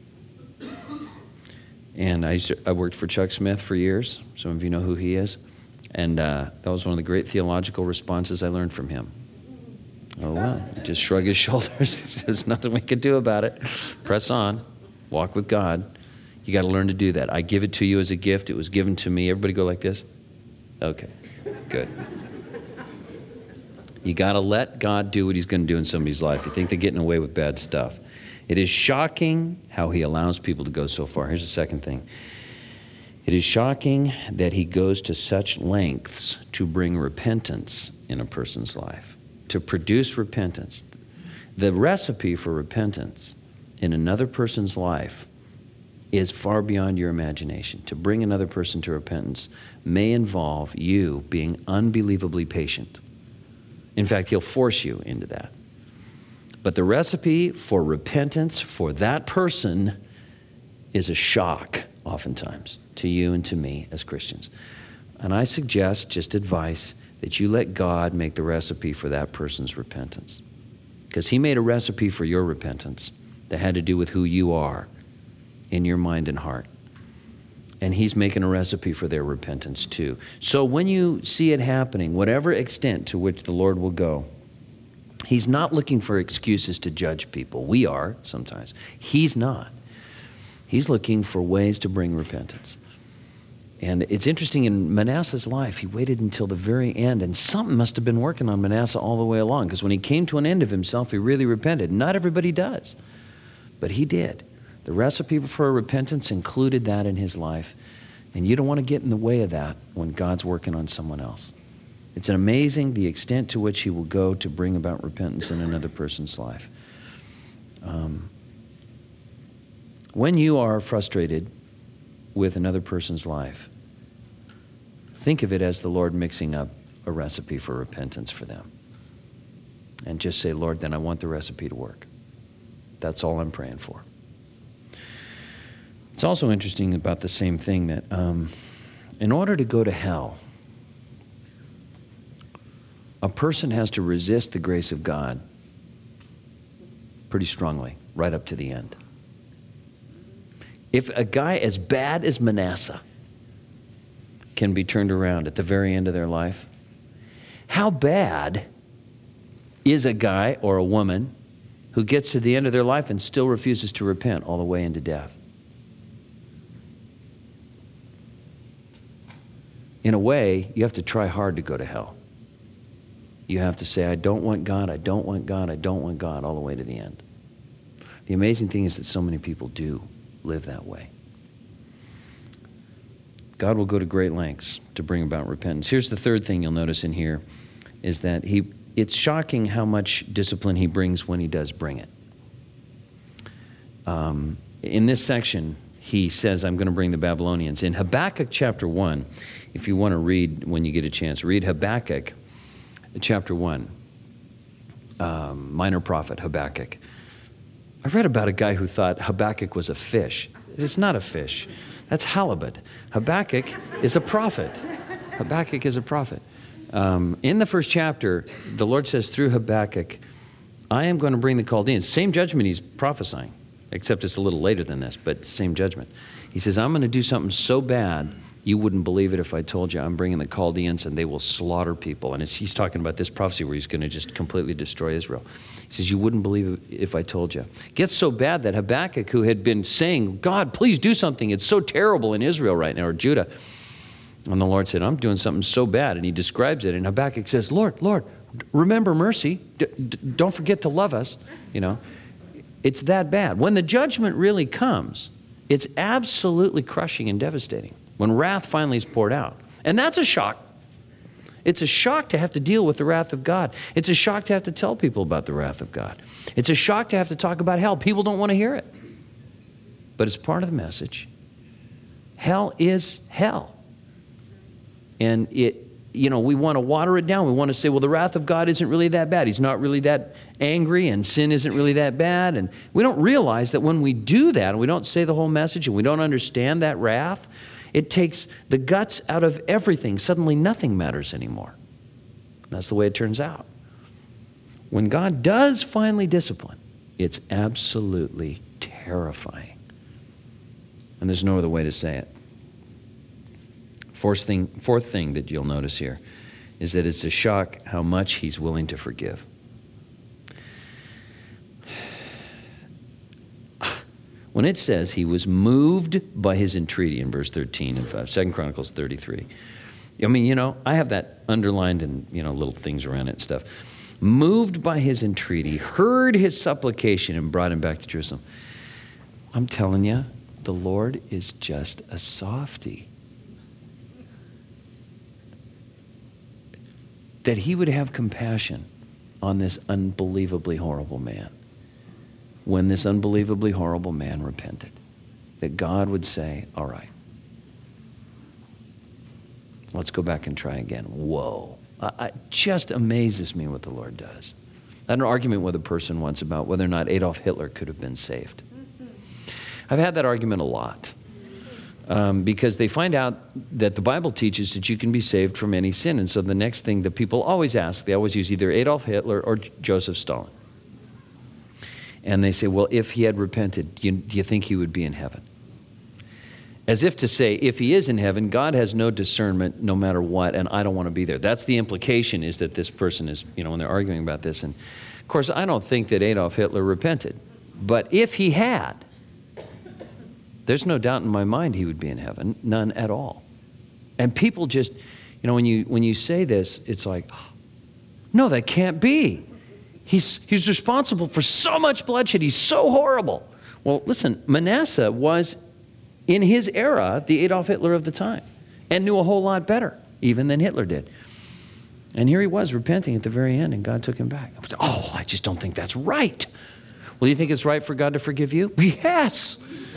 And I worked for Chuck Smith for years. Some of you know who he is. And that was one of the great theological responses I learned from him. Oh, well, just shrug his shoulders. There's nothing we can do about it. Press on. Walk with God. You got to learn to do that. I give it to you as a gift. It was given to me. Everybody go like this? Okay, good. You got to let God do what he's going to do in somebody's life. You think they're getting away with bad stuff. It is shocking how he allows people to go so far. Here's the second thing. It is shocking that he goes to such lengths to bring repentance in a person's life, to produce repentance. The recipe for repentance in another person's life is far beyond your imagination. To bring another person to repentance may involve you being unbelievably patient. In fact, he'll force you into that. But the recipe for repentance for that person is a shock, oftentimes, to you and to me as Christians. And I suggest, just advice, that you let God make the recipe for that person's repentance. Because he made a recipe for your repentance that had to do with who you are in your mind and heart. And he's making a recipe for their repentance too. So when you see it happening, whatever extent to which the Lord will go, he's not looking for excuses to judge people. We are sometimes. He's not. He's looking for ways to bring repentance. And it's interesting, in Manasseh's life, he waited until the very end, and something must have been working on Manasseh all the way along, because when he came to an end of himself, he really repented. Not everybody does, but he did. The recipe for repentance included that in his life, and you don't want to get in the way of that when God's working on someone else. It's amazing the extent to which he will go to bring about repentance in another person's life. When you are frustrated with another person's life, think of it as the Lord mixing up a recipe for repentance for them. And just say, Lord, then I want the recipe to work. That's all I'm praying for. It's also interesting about the same thing that in order to go to hell, a person has to resist the grace of God pretty strongly, right up to the end. If a guy as bad as Manasseh can be turned around at the very end of their life, how bad is a guy or a woman who gets to the end of their life and still refuses to repent all the way into death? in a way, you have to try hard to go to hell. You have to say, I don't want God, I don't want God, I don't want God, all the way to the end. The amazing thing is that so many people do live that way. God will go to great lengths to bring about repentance. Here's the third thing you'll notice in here, is that it's shocking how much discipline he brings when he does bring it. In this section, he says, I'm going to bring the Babylonians. In Habakkuk chapter 1, if you want to read, when you get a chance, read Habakkuk chapter 1, minor prophet Habakkuk. I read about a guy who thought Habakkuk was a fish. It's not a fish. That's halibut. Habakkuk is a prophet. Habakkuk is a prophet. In the first chapter, the Lord says through Habakkuk, I am going to bring the Chaldeans. Same judgment he's prophesying, except it's a little later than this, but same judgment. He says, I'm going to do something so bad, you wouldn't believe it if I told you I'm bringing the Chaldeans and they will slaughter people. And he's talking about this prophecy where he's going to just completely destroy Israel. He says, you wouldn't believe it if I told you. It gets so bad that Habakkuk, who had been saying, God, please do something. It's so terrible in Israel right now, or Judah. And the Lord said, I'm doing something so bad. And he describes it. And Habakkuk says, Lord, remember mercy. Don't forget to love us. You know, it's that bad. When the judgment really comes, it's absolutely crushing and devastating. When wrath finally is poured out. And that's a shock. It's a shock to have to deal with the wrath of God. It's a shock to have to tell people about the wrath of God. It's a shock to have to talk about hell. People don't want to hear it. But it's part of the message. Hell is hell. And we want to water it down. We want to say, well, the wrath of God isn't really that bad. He's not really that angry, and sin isn't really that bad. And we don't realize that when we do that, and we don't say the whole message, and we don't understand that wrath, it takes the guts out of everything. Suddenly nothing matters anymore. That's the way it turns out. When God does finally discipline, it's absolutely terrifying. And there's no other way to say it. Fourth thing that you'll notice here is that it's a shock how much he's willing to forgive. When it says he was moved by his entreaty in verse 13 of 2 Chronicles 33. I mean, I have that underlined and, little things around it and stuff. Moved by his entreaty, heard his supplication and brought him back to Jerusalem. I'm telling you, the Lord is just a softy. That he would have compassion on this unbelievably horrible man. When this unbelievably horrible man repented, that God would say, all right, let's go back and try again. Whoa. It just amazes me what the Lord does. I had an argument with a person once about whether or not Adolf Hitler could have been saved. I've had that argument a lot because they find out that the Bible teaches that you can be saved from any sin. And so the next thing that people always ask, they always use either Adolf Hitler or Joseph Stalin. And they say, well, if he had repented, do you think he would be in heaven? As if to say, if he is in heaven, God has no discernment no matter what, and I don't want to be there. That's the implication, is that this person is, when they're arguing about this. And, of course, I don't think that Adolf Hitler repented. But if he had, there's no doubt in my mind he would be in heaven. None at all. And people just, when you say this, it's like, no, that can't be. He's responsible for so much bloodshed. He's so horrible. Well, listen, Manasseh was, in his era, the Adolf Hitler of the time, and knew a whole lot better, even than Hitler did. And here he was repenting at the very end, and God took him back. I just don't think that's right. Well, you think it's right for God to forgive you? Yes.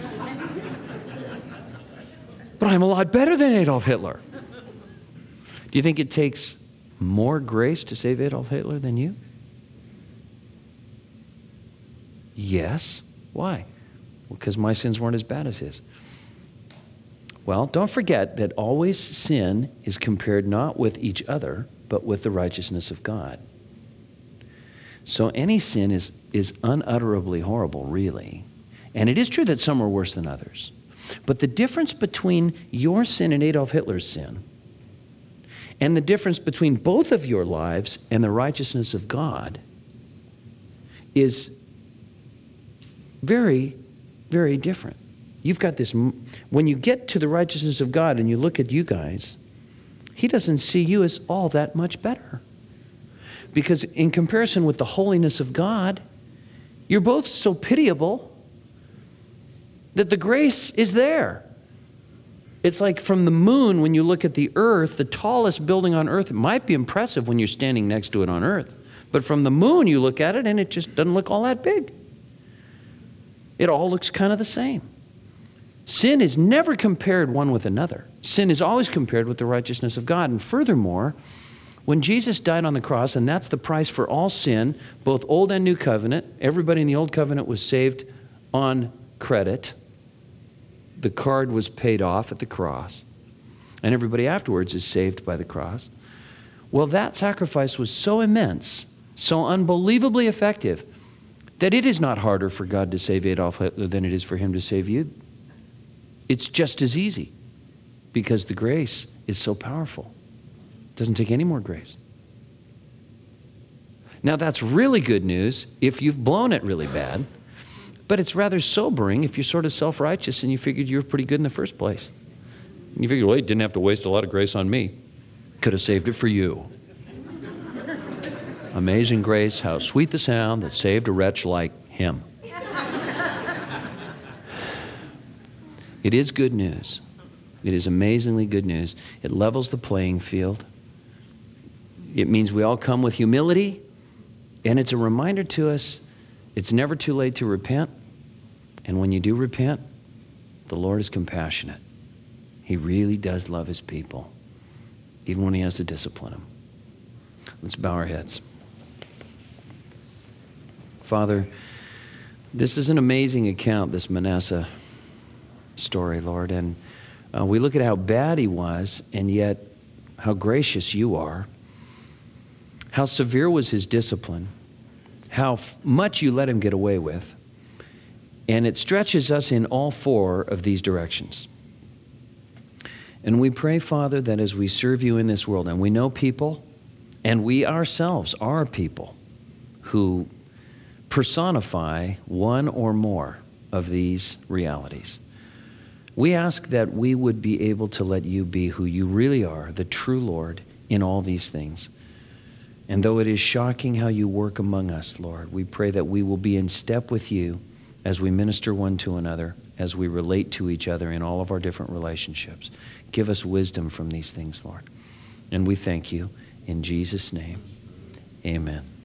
But I'm a lot better than Adolf Hitler. Do you think it takes more grace to save Adolf Hitler than you? Yes. Why? Well, because my sins weren't as bad as his. Well, don't forget that always sin is compared not with each other, but with the righteousness of God. So any sin is unutterably horrible, really. And it is true that some are worse than others. But the difference between your sin and Adolf Hitler's sin, and the difference between both of your lives and the righteousness of God, is very, very different. You've got this, when you get to the righteousness of God and you look at you guys, He doesn't see you as all that much better. Because in comparison with the holiness of God, you're both so pitiable that the grace is there. It's like from the moon, when you look at the earth, the tallest building on earth, it might be impressive when you're standing next to it on earth. But from the moon, you look at it and it just doesn't look all that big. It all looks kind of the same. Sin is never compared one with another. Sin is always compared with the righteousness of God. And furthermore, when Jesus died on the cross, and that's the price for all sin, both Old and New Covenant, everybody in the Old Covenant was saved on credit. The card was paid off at the cross. And everybody afterwards is saved by the cross. Well, that sacrifice was so immense, so unbelievably effective, that it is not harder for God to save Adolf Hitler than it is for him to save you. It's just as easy because the grace is so powerful. It doesn't take any more grace. Now, that's really good news if you've blown it really bad, but it's rather sobering if you're sort of self-righteous and you figured you were pretty good in the first place. And you figured, well, he didn't have to waste a lot of grace on me. Could have saved it for you. Amazing grace, how sweet the sound that saved a wretch like him. It is good news. It is amazingly good news. It levels the playing field. It means we all come with humility, and it's a reminder to us it's never too late to repent. And when you do repent, the Lord is compassionate. He really does love his people, even when he has to discipline them. Let's bow our heads. Father, this is an amazing account, this Manasseh story, Lord. And we look at how bad he was, and yet how gracious you are. How severe was his discipline. How much you let him get away with. And it stretches us in all four of these directions. And we pray, Father, that as we serve you in this world, and we know people, and we ourselves are people who personify one or more of these realities. We ask that we would be able to let you be who you really are, the true Lord, in all these things. And though it is shocking how you work among us, Lord, we pray that we will be in step with you as we minister one to another, as we relate to each other in all of our different relationships. Give us wisdom from these things, Lord. And we thank you in Jesus' name. Amen.